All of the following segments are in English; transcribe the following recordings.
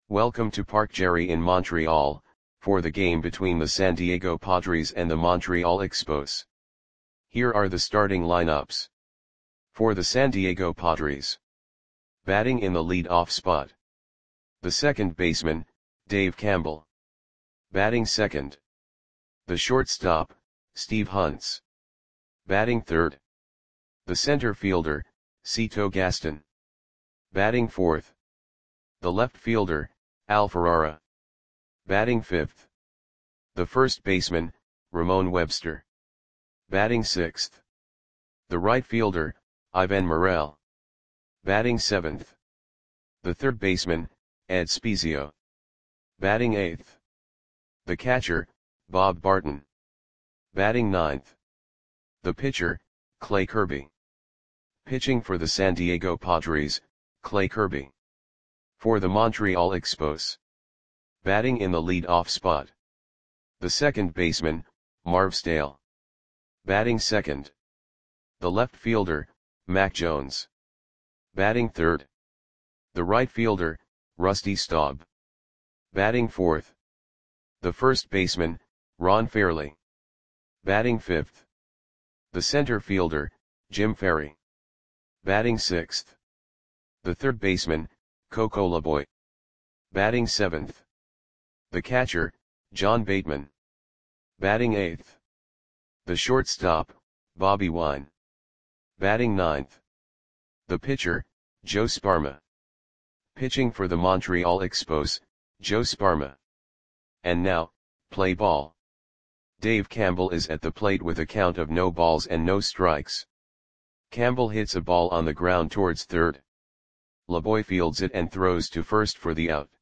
Welcome to Parc Jerry in Montreal, for the game between the San Diego Padres and the Montreal Expos. Here are the starting lineups. For the San Diego Padres. Batting in the lead-off spot. The second baseman, Dave Campbell. Batting second. The shortstop, Steve Hunts. Batting third. The center fielder, Cito Gaston. Batting fourth. The left fielder, Al Ferrara. Batting fifth. The first baseman, Ramon Webster. Batting sixth. The right fielder, Ivan Morel. Batting seventh. The third baseman, Ed Spezio. Batting eighth. The catcher, Bob Barton. Batting ninth. The pitcher, Clay Kirby. Pitching for the San Diego Padres, Clay Kirby. For the Montreal Expos. Batting in the lead-off spot. The second baseman, Marv Stale. Batting second. The left fielder, Mac Jones. Batting third. The right fielder, Rusty Staub. Batting fourth. The first baseman, Ron Fairley. Batting fifth. The center fielder, Jim Ferry. Batting sixth. The third baseman, Coco Laboy. Batting seventh. The catcher, John Bateman. Batting eighth. The shortstop, Bobby Wine. Batting ninth. The pitcher, Joe Sparma. Pitching for the Montreal Expos, Joe Sparma. And now, play ball. Dave Campbell is at the plate with a count of no balls and no strikes. Campbell hits a ball on the ground towards third. Laboy fields it and throws to first for the out.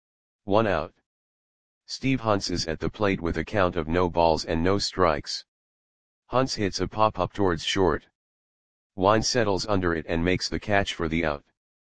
1 out. Steve Hunts is at the plate with a count of no balls and no strikes. Hunts hits a pop-up towards short. Wine settles under it and makes the catch for the out.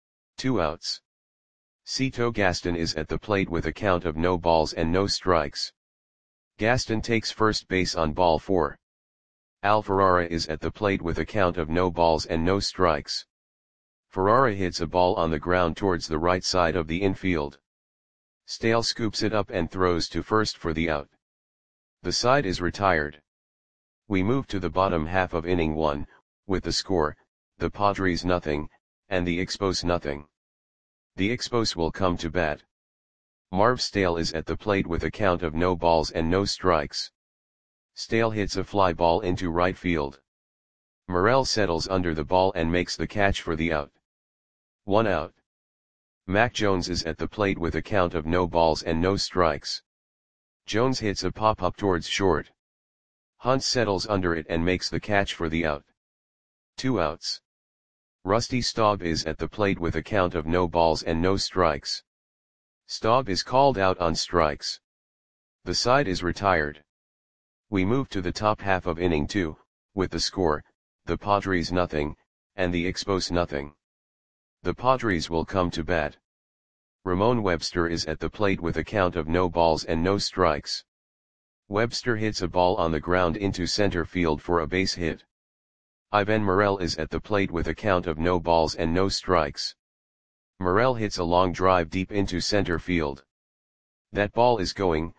2 outs. Cito Gaston is at the plate with a count of no balls and no strikes. Gaston takes first base on ball 4. Al Ferrara is at the plate with a count of no balls and no strikes. Ferrara hits a ball on the ground towards the right side of the infield. Stale scoops it up and throws to first for the out. The side is retired. We move to the bottom half of inning 1, with the score, the Padres nothing, and the Expos nothing. The Expos will come to bat. Marv Stale is at the plate with a count of no balls and no strikes. Stale hits a fly ball into right field. Morel settles under the ball and makes the catch for the out. 1 out. Mac Jones is at the plate with a count of no balls and no strikes. Jones hits a pop-up towards short. Hunt settles under it and makes the catch for the out. 2 outs. Rusty Staub is at the plate with a count of no balls and no strikes. Staub is called out on strikes. The side is retired. We move to the top half of inning 2, with the score, the Padres nothing, and the Expos nothing. The Padres will come to bat. Ramon Webster is at the plate with a count of no balls and no strikes. Webster hits a ball on the ground into center field for a base hit. Ivan Morel is at the plate with a count of no balls and no strikes. Morel hits a long drive deep into center field. That ball is gone.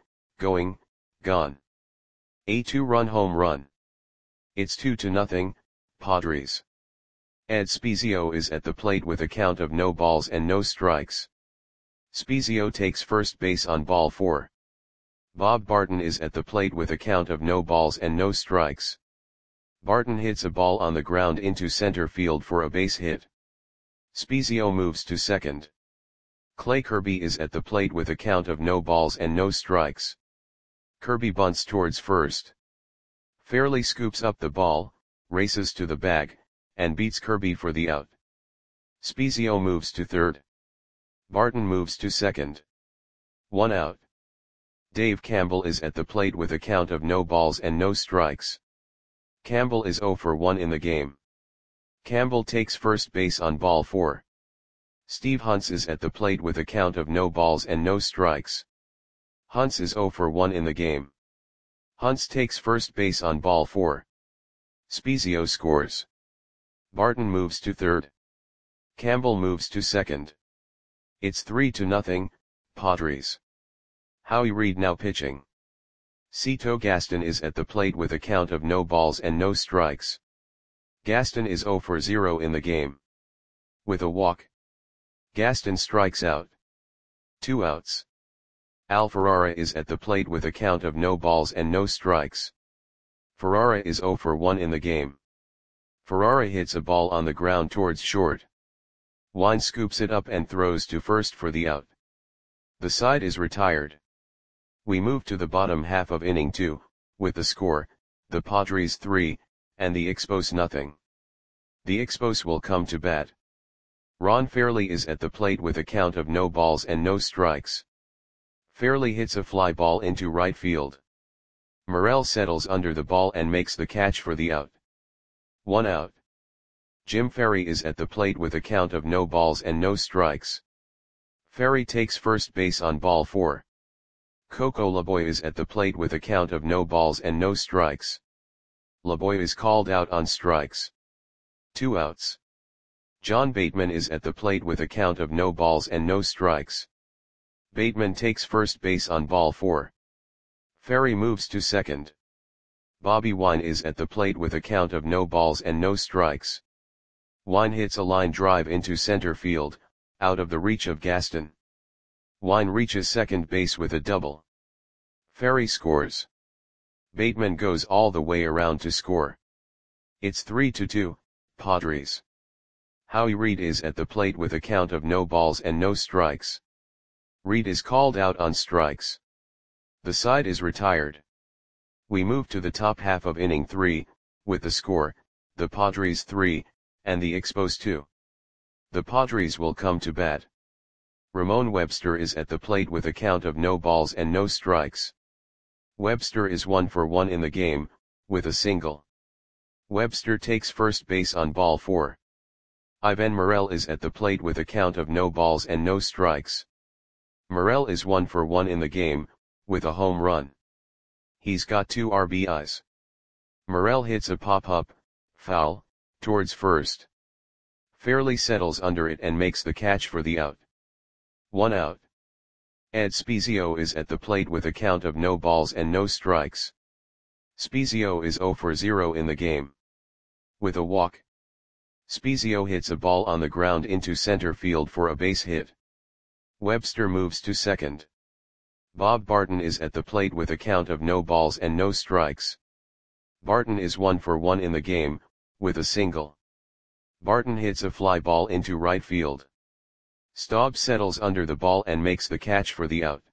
A 2-run home run. It's 2-0, Padres. Ed Spezio is at the plate with a count of no balls and no strikes. Spezio takes first base on ball 4. Bob Barton is at the plate with a count of no balls and no strikes. Barton hits a ball on the ground into center field for a base hit. Spezio moves to second. Clay Kirby is at the plate with a count of no balls and no strikes. Kirby bunts towards first. Fairley scoops up the ball, races to the bag, and beats Kirby for the out. Spezio moves to third. Barton moves to second. 1 out. Dave Campbell is at the plate with a count of no balls and no strikes. Campbell is 0 for 1 in the game. Campbell takes first base on ball 4. Steve Hunts is at the plate with a count of no balls and no strikes. Hunts is 0 for 1 in the game. Hunts takes first base on ball 4. Spezio scores. Barton moves to third. Campbell moves to second. It's 3-0, Padres. Howie Reed now pitching. Cito Gaston is at the plate with a count of no balls and no strikes. Gaston is 0 for 0 in the game. With a walk. Gaston strikes out. 2 outs. Al Ferrara is at the plate with a count of no balls and no strikes. Ferrara is 0 for 1 in the game. Ferrara hits a ball on the ground towards short. Wine scoops it up and throws to first for the out. The side is retired. We move to the bottom half of inning 2, with the score, the Padres 3, and the Expos nothing. The Expos will come to bat. Ron Fairly is at the plate with a count of no balls and no strikes. Fairly hits a fly ball into right field. Morel settles under the ball and makes the catch for the out. 1 out. Jim Ferry is at the plate with a count of no balls and no strikes. Ferry takes first base on ball 4. Coco Laboy is at the plate with a count of no balls and no strikes. Laboy is called out on strikes. 2 outs. John Bateman is at the plate with a count of no balls and no strikes. Bateman takes first base on ball 4. Ferry moves to second. Bobby Wine is at the plate with a count of no balls and no strikes. Wine hits a line drive into center field, out of the reach of Gaston. Wine reaches second base with a double. Ferry scores. Bateman goes all the way around to score. It's 3-2, Padres. Howie Reed is at the plate with a count of no balls and no strikes. Reed is called out on strikes. The side is retired. We move to the top half of inning 3, with the score, the Padres 3, and the Expos 2. The Padres will come to bat. Ramon Webster is at the plate with a count of no balls and no strikes. Webster is 1 for 1 in the game, with a single. Webster takes first base on ball 4. Ivan Morel is at the plate with a count of no balls and no strikes. Morel is 1 for 1 in the game, with a home run. He's got 2 RBIs. Morel hits a pop-up, foul, towards first. Fairly settles under it and makes the catch for the out. 1 out. Ed Spezio is at the plate with a count of no balls and no strikes. Spezio is 0 for 0 in the game. With a walk. Spezio hits a ball on the ground into center field for a base hit. Webster moves to second. Bob Barton is at the plate with a count of no balls and no strikes. Barton is 1 for 1 in the game, with a single. Barton hits a fly ball into right field. Staub settles under the ball and makes the catch for the out.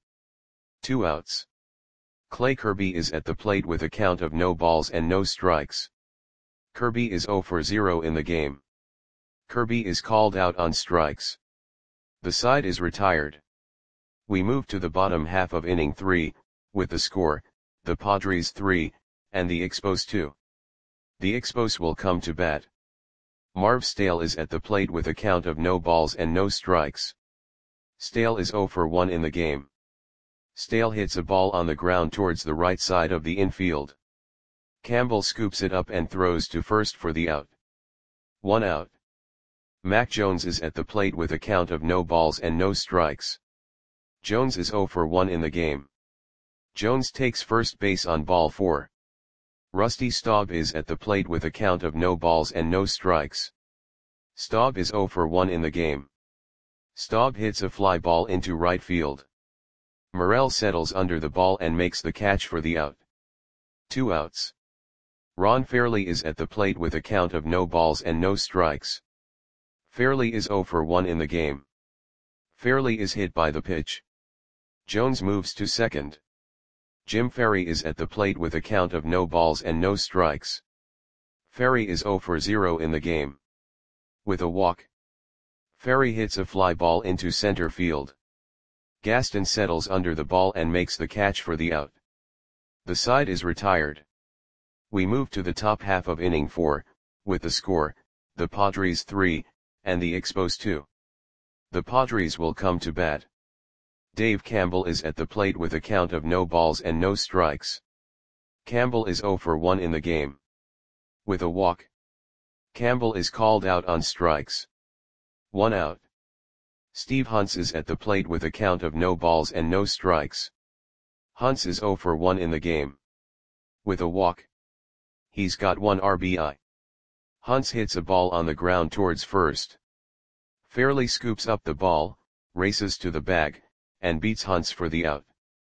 2 outs. Clay Kirby is at the plate with a count of no balls and no strikes. Kirby is 0 for 0 in the game. Kirby is called out on strikes. The side is retired. We move to the bottom half of inning 3, with the score, the Padres 3, and the Expos 2. The Expos will come to bat. Marv Stale is at the plate with a count of no balls and no strikes. Stale is 0 for 1 in the game. Stale hits a ball on the ground towards the right side of the infield. Campbell scoops it up and throws to first for the out. 1 out. Mac Jones is at the plate with a count of no balls and no strikes. Jones is 0 for 1 in the game. Jones takes first base on ball 4. Rusty Staub is at the plate with a count of no balls and no strikes. Staub is 0 for 1 in the game. Staub hits a fly ball into right field. Morel settles under the ball and makes the catch for the out. 2 outs. Ron Fairly is at the plate with a count of no balls and no strikes. Fairly is 0 for 1 in the game. Fairly is hit by the pitch. Jones moves to second. Jim Ferry is at the plate with a count of no balls and no strikes. Ferry is 0 for 0 in the game. With a walk. Ferry hits a fly ball into center field. Gaston settles under the ball and makes the catch for the out. The side is retired. We move to the top half of inning 4, with the score, the Padres 3, and the Expos 2. The Padres will come to bat. Dave Campbell is at the plate with a count of no balls and no strikes. Campbell is 0 for 1 in the game. With a walk. Campbell is called out on strikes. 1 out. Steve Hunts is at the plate with a count of no balls and no strikes. Hunts is 0 for 1 in the game. With a walk. He's got 1 RBI. Hunts hits a ball on the ground towards first. Fairley scoops up the ball, races to the bag, and beats Hunts for the out.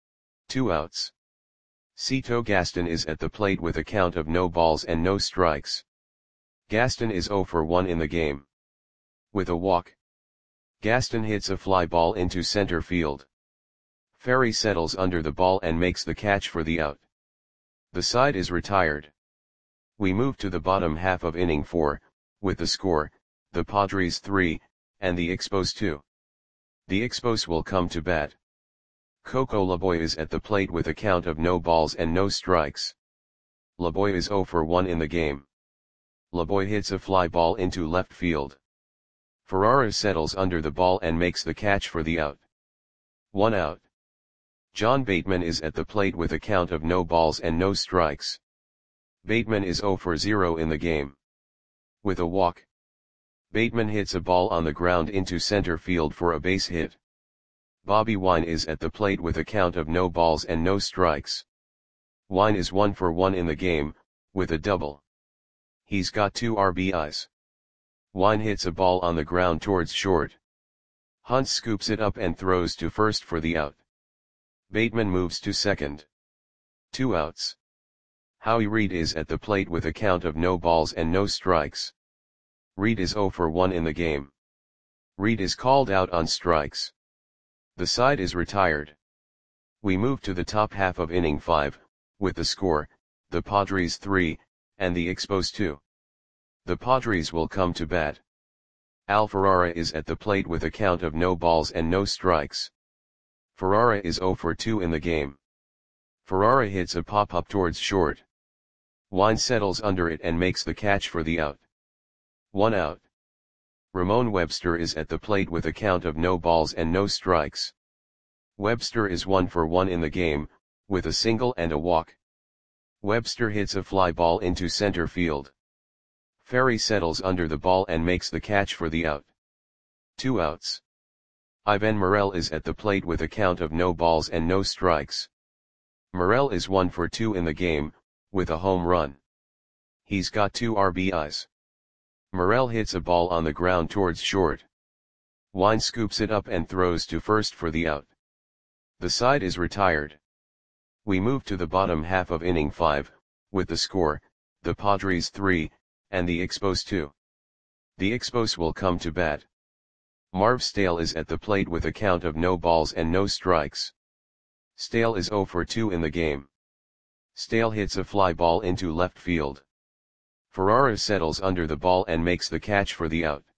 2 outs. Cito Gaston is at the plate with a count of no balls and no strikes. Gaston is 0 for 1 in the game. With a walk. Gaston hits a fly ball into center field. Ferry settles under the ball and makes the catch for the out. The side is retired. We move to the bottom half of inning 4, with the score, the Padres 3, and the Expos 2. The Expos will come to bat. Coco Laboy is at the plate with a count of no balls and no strikes. Laboy is 0 for 1 in the game. Laboy hits a fly ball into left field. Ferrara settles under the ball and makes the catch for the out. 1 out. John Bateman is at the plate with a count of no balls and no strikes. Bateman is 0 for 0 in the game. With a walk. Bateman hits a ball on the ground into center field for a base hit. Bobby Wine is at the plate with a count of no balls and no strikes. Wine is 1 for 1 in the game, with a double. He's got 2 RBIs. Wine hits a ball on the ground towards short. Hunt scoops it up and throws to first for the out. Bateman moves to second. 2 outs. Howie Reed is at the plate with a count of no balls and no strikes. Reed is 0 for 1 in the game. Reed is called out on strikes. The side is retired. We move to the top half of inning 5, with the score, the Padres 3, and the Expos 2. The Padres will come to bat. Al Ferrara is at the plate with a count of no balls and no strikes. Ferrara is 0 for 2 in the game. Ferrara hits a pop-up towards short. Wine settles under it and makes the catch for the out. 1 out. Ramon Webster is at the plate with a count of no balls and no strikes. Webster is 1 for 1 in the game, with a single and a walk. Webster hits a fly ball into center field. Ferry settles under the ball and makes the catch for the out. 2 outs. Ivan Morel is at the plate with a count of no balls and no strikes. Morel is 1 for 2 in the game, with a home run. He's got 2 RBIs. Morel hits a ball on the ground towards short. Wine scoops it up and throws to first for the out. The side is retired. We move to the bottom half of inning 5, with the score, the Padres 3, and the Expos 2. The Expos will come to bat. Marv Stale is at the plate with a count of no balls and no strikes. Stale is 0 for 2 in the game. Stale hits a fly ball into left field. Ferrara settles under the ball and makes the catch for the out.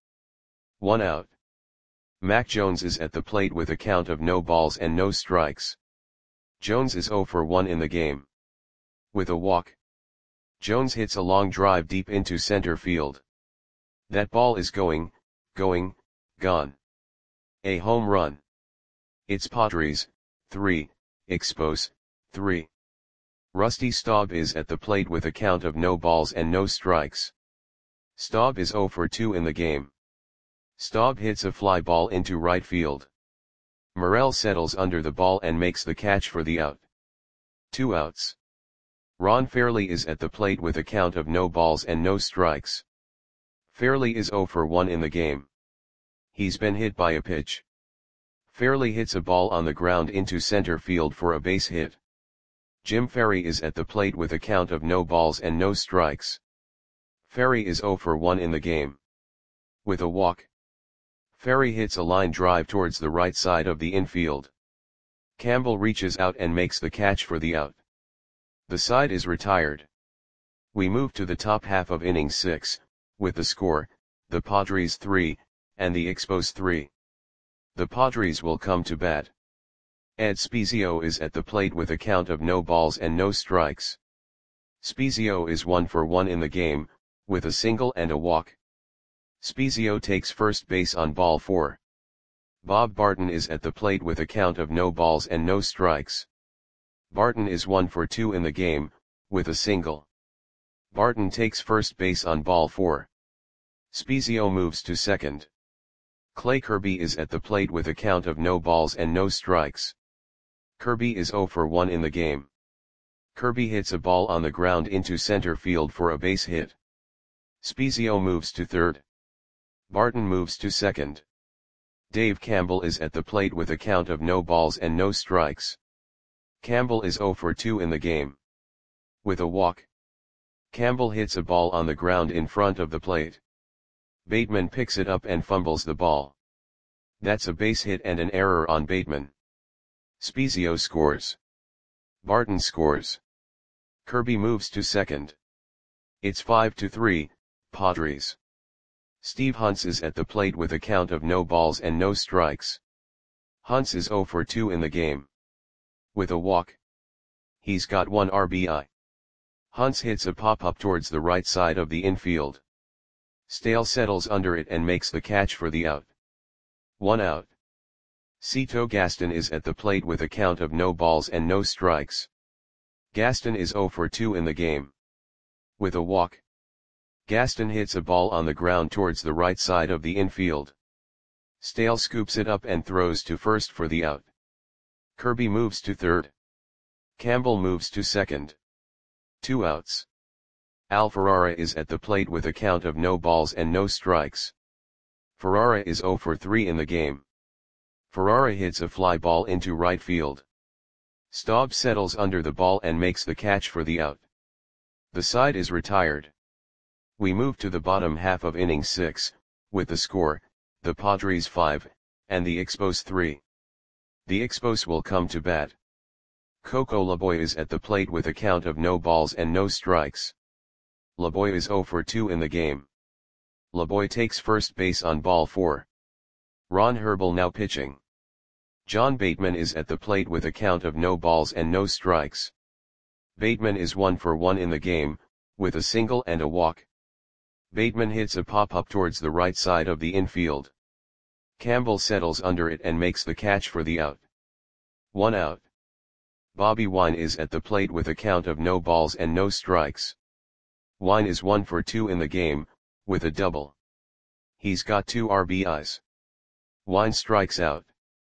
1 out. Mac Jones is at the plate with a count of no balls and no strikes. Jones is 0 for 1 in the game. With a walk. Jones hits a long drive deep into center field. That ball is going, gone. A home run. It's Padres, 3, Expos, 3. Rusty Staub is at the plate with a count of no balls and no strikes. Staub is 0 for 2 in the game. Staub hits a fly ball into right field. Morel settles under the ball and makes the catch for the out. 2 outs. Ron Fairley is at the plate with a count of no balls and no strikes. Fairley is 0 for 1 in the game. He's been hit by a pitch. Fairley hits a ball on the ground into center field for a base hit. Jim Ferry is at the plate with a count of no balls and no strikes. Ferry is 0 for 1 in the game. With a walk. Ferry hits a line drive towards the right side of the infield. Campbell reaches out and makes the catch for the out. The side is retired. We move to the top half of inning 6, with the score, the Padres 3, and the Expos 3. The Padres will come to bat. Ed Spezio is at the plate with a count of no balls and no strikes. Spezio is 1 for 1 in the game, with a single and a walk. Spezio takes first base on ball 4. Bob Barton is at the plate with a count of no balls and no strikes. Barton is 1 for 2 in the game, with a single. Barton takes first base on ball 4. Spezio moves to second. Clay Kirby is at the plate with a count of no balls and no strikes. Kirby is 0 for 1 in the game. Kirby hits a ball on the ground into center field for a base hit. Spiezio moves to third. Barton moves to second. Dave Campbell is at the plate with a count of no balls and no strikes. Campbell is 0 for 2 in the game. With a walk, Campbell hits a ball on the ground in front of the plate. Bateman picks it up and fumbles the ball. That's a base hit and an error on Bateman. Spiezio scores. Barton scores. Kirby moves to second. It's 5-3, Padres. Steve Hunts is at the plate with a count of no balls and no strikes. Hunts is 0 for 2 in the game. With a walk, he's got 1 RBI. Hunts hits a pop-up towards the right side of the infield. Stale settles under it and makes the catch for the out. 1 out. Cito Gaston is at the plate with a count of no balls and no strikes. Gaston is 0 for 2 in the game. With a walk, Gaston hits a ball on the ground towards the right side of the infield. Stale scoops it up and throws to first for the out. Kirby moves to third. Campbell moves to second. 2 outs. Al Ferrara is at the plate with a count of no balls and no strikes. Ferrara is 0 for 3 in the game. Ferrara hits a fly ball into right field. Staub settles under the ball and makes the catch for the out. The side is retired. We move to the bottom half of inning 6, with the score, the Padres 5, and the Expos 3. The Expos will come to bat. Coco Laboy is at the plate with a count of no balls and no strikes. Laboy is 0 for 2 in the game. Laboy takes first base on ball 4. Ron Herbel now pitching. John Bateman is at the plate with a count of no balls and no strikes. Bateman is 1 for 1 in the game, with a single and a walk. Bateman hits a pop-up towards the right side of the infield. Campbell settles under it and makes the catch for the out. 1 out. Bobby Wine is at the plate with a count of no balls and no strikes. Wine is 1 for 2 in the game, with a double. He's got 2 RBIs. Wine strikes out.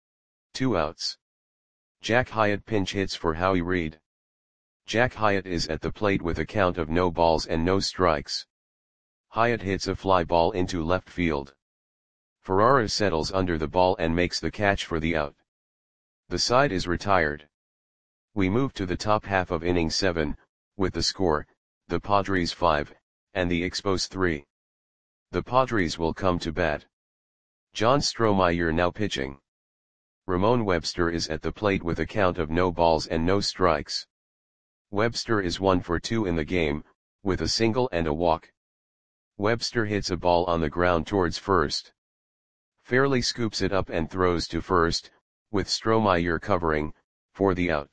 2 outs. Jack Hyatt pinch hits for Howie Reed. Jack Hyatt is at the plate with a count of no balls and no strikes. Hyatt hits a fly ball into left field. Ferrara settles under the ball and makes the catch for the out. The side is retired. We move to the top half of inning 7, with the score, the Padres 5, and the Expos 3. The Padres will come to bat. John Strohmeyer now pitching. Ramon Webster is at the plate with a count of no balls and no strikes. Webster is 1 for 2 in the game, with a single and a walk. Webster hits a ball on the ground towards first. Fairley scoops it up and throws to first, with Strohmeyer covering, for the out.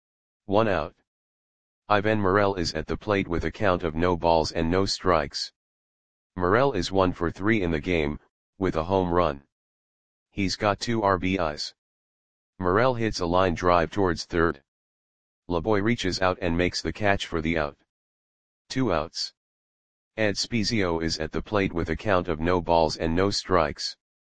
1 out. Ivan Morel is at the plate with a count of no balls and no strikes. Morel is 1 for 3 in the game, with a home run. He's got 2 RBIs. Morel hits a line drive towards third. Laboy reaches out and makes the catch for the out. 2 outs. Ed Spiezio is at the plate with a count of no balls and no strikes.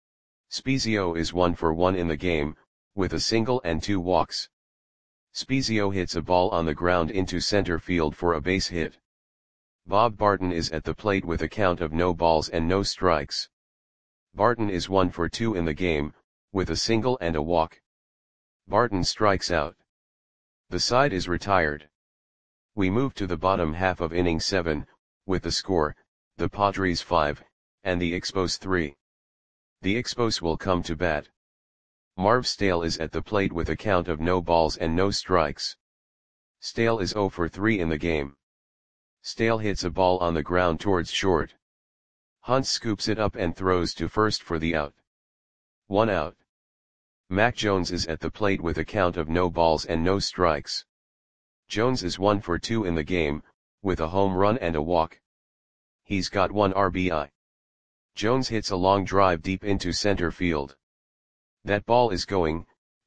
Spiezio is 1 for 1 in the game, with a single and 2 walks. Spiezio hits a ball on the ground into center field for a base hit. Bob Barton is at the plate with a count of no balls and no strikes. Barton is 1 for 2 in the game, with a single and a walk. Barton strikes out. The side is retired. We move to the bottom half of inning 7, with the score, the Padres 5, and the Expos 3. The Expos will come to bat. Marv Stale is at the plate with a count of no balls and no strikes. Stale is 0 for 3 in the game. Stale hits a ball on the ground towards short. Hunt scoops it up and throws to first for the out. 1 out. Mac Jones is at the plate with a count of no balls and no strikes. Jones is 1 for 2 in the game, with a home run and a walk. He's got 1 RBI. Jones hits a long drive deep into center field. That ball is going,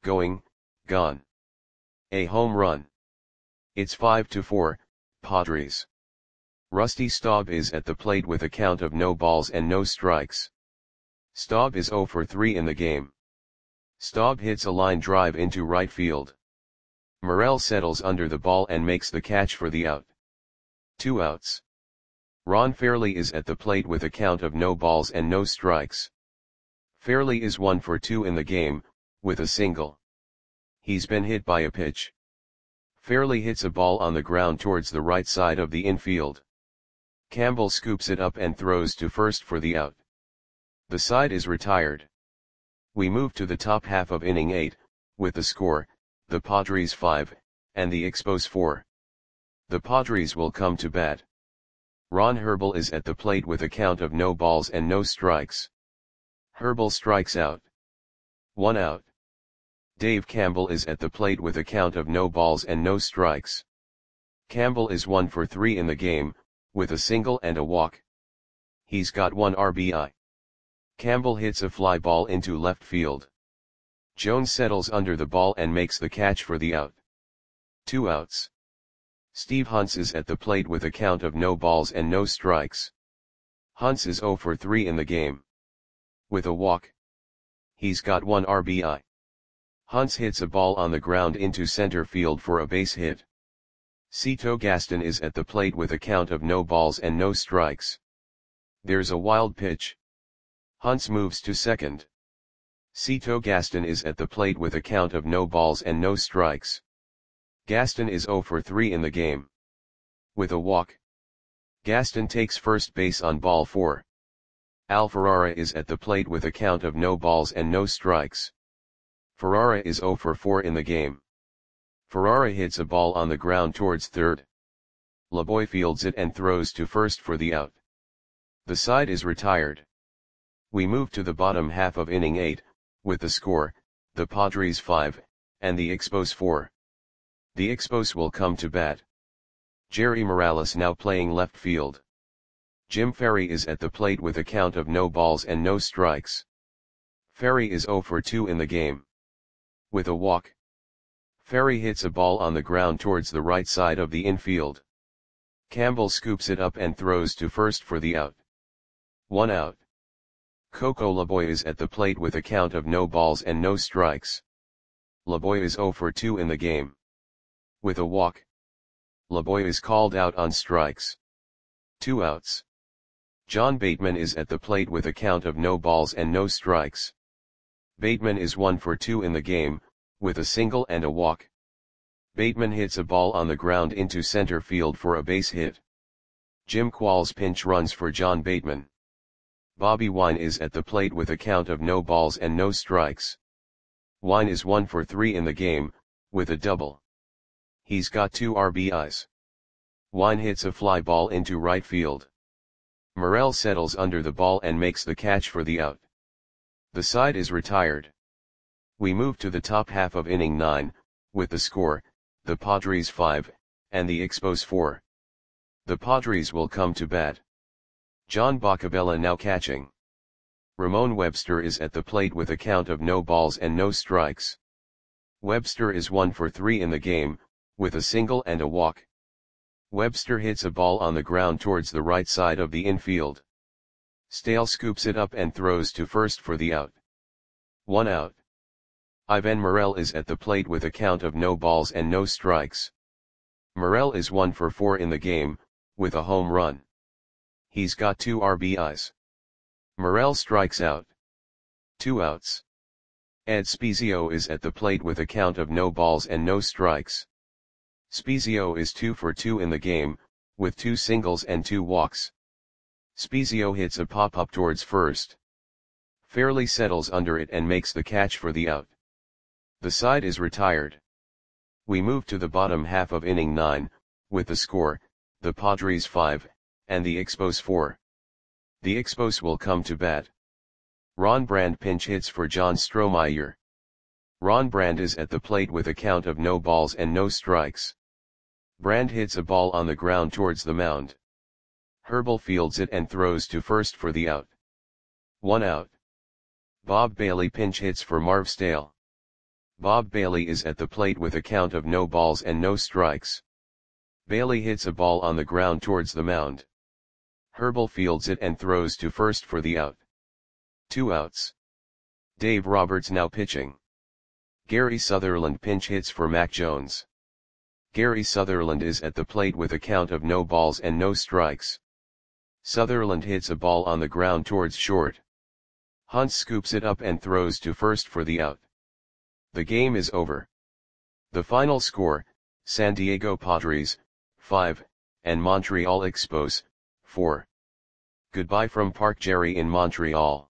gone. A home run. It's 5-4, Padres. Rusty Staub is at the plate with a count of no balls and no strikes. Staub is 0 for 3 in the game. Staub hits a line drive into right field. Morel settles under the ball and makes the catch for the out. 2 outs. Ron Fairley is at the plate with a count of no balls and no strikes. Fairley is 1 for 2 in the game, with a single. He's been hit by a pitch. Fairley hits a ball on the ground towards the right side of the infield. Campbell scoops it up and throws to first for the out. The side is retired. We move to the top half of inning 8, with the score, the Padres 5, and the Expos 4. The Padres will come to bat. Ron Herbel is at the plate with a count of no balls and no strikes. Herbel strikes out. 1 out. Dave Campbell is at the plate with a count of no balls and no strikes. Campbell is 1 for 3 in the game, with a single and a walk. He's got 1 RBI. Campbell hits a fly ball into left field. Jones settles under the ball and makes the catch for the out. 2 outs. Steve Hunts is at the plate with a count of no balls and no strikes. Hunts is 0 for 3 in the game. With a walk. He's got 1 RBI. Hunts hits a ball on the ground into center field for a base hit. Cito Gaston is at the plate with a count of no balls and no strikes. There's a wild pitch. Hunts moves to second. Cito Gaston is at the plate with a count of no balls and no strikes. Gaston is 0 for 3 in the game. With a walk. Gaston takes first base on ball 4. Al Ferrara is at the plate with a count of no balls and no strikes. Ferrara is 0 for 4 in the game. Ferrara hits a ball on the ground towards third. LeBoy fields it and throws to first for the out. The side is retired. We move to the bottom half of inning 8, with the score, the Padres 5, and the Expos 4. The Expos will come to bat. Jerry Morales now playing left field. Jim Ferry is at the plate with a count of no balls and no strikes. Ferry is 0 for 2 in the game. With a walk. Ferry hits a ball on the ground towards the right side of the infield. Campbell scoops it up and throws to first for the out. 1 out. Coco LeBoy is at the plate with a count of no balls and no strikes. LeBoy is 0 for 2 in the game. With a walk. LeBoy is called out on strikes. 2 outs. John Bateman is at the plate with a count of no balls and no strikes. Bateman is 1 for 2 in the game, with a single and a walk. Bateman hits a ball on the ground into center field for a base hit. Jim Qualls pinch runs for John Bateman. Bobby Wine is at the plate with a count of no balls and no strikes. Wine is 1 for 3 in the game, with a double. He's got 2 RBIs. Wine hits a fly ball into right field. Morel settles under the ball and makes the catch for the out. The side is retired. We move to the top half of inning 9, with the score, the Padres 5, and the Expos 4. The Padres will come to bat. John Bacabella now catching. Ramon Webster is at the plate with a count of no balls and no strikes. Webster is 1 for 3 in the game, with a single and a walk. Webster hits a ball on the ground towards the right side of the infield. Stale scoops it up and throws to first for the out. 1 out. Ivan Morel is at the plate with a count of no balls and no strikes. Morel is 1 for 4 in the game, with a home run. He's got 2 RBIs. Morel strikes out. 2 outs. Ed Spezio is at the plate with a count of no balls and no strikes. Spezio is 2 for 2 in the game, with 2 singles and 2 walks. Spezio hits a pop-up towards first. Fairley settles under it and makes the catch for the out. The side is retired. We move to the bottom half of inning 9, with the score, the Padres 5, and the Expos 4. The Expos will come to bat. Ron Brand pinch hits for John Strohmeyer. Ron Brand is at the plate with a count of no balls and no strikes. Brand hits a ball on the ground towards the mound. Herbel fields it and throws to first for the out. 1 out. Bob Bailey pinch hits for Marv Stale. Bob Bailey is at the plate with a count of no balls and no strikes. Bailey hits a ball on the ground towards the mound. Herbel fields it and throws to first for the out. 2 outs. Dave Roberts now pitching. Gary Sutherland pinch hits for Mac Jones. Gary Sutherland is at the plate with a count of no balls and no strikes. Sutherland hits a ball on the ground towards short. Hunt scoops it up and throws to first for the out. The game is over. The final score, San Diego Padres, 5, and Montreal Expos, 4. Goodbye from Park Jerry in Montreal.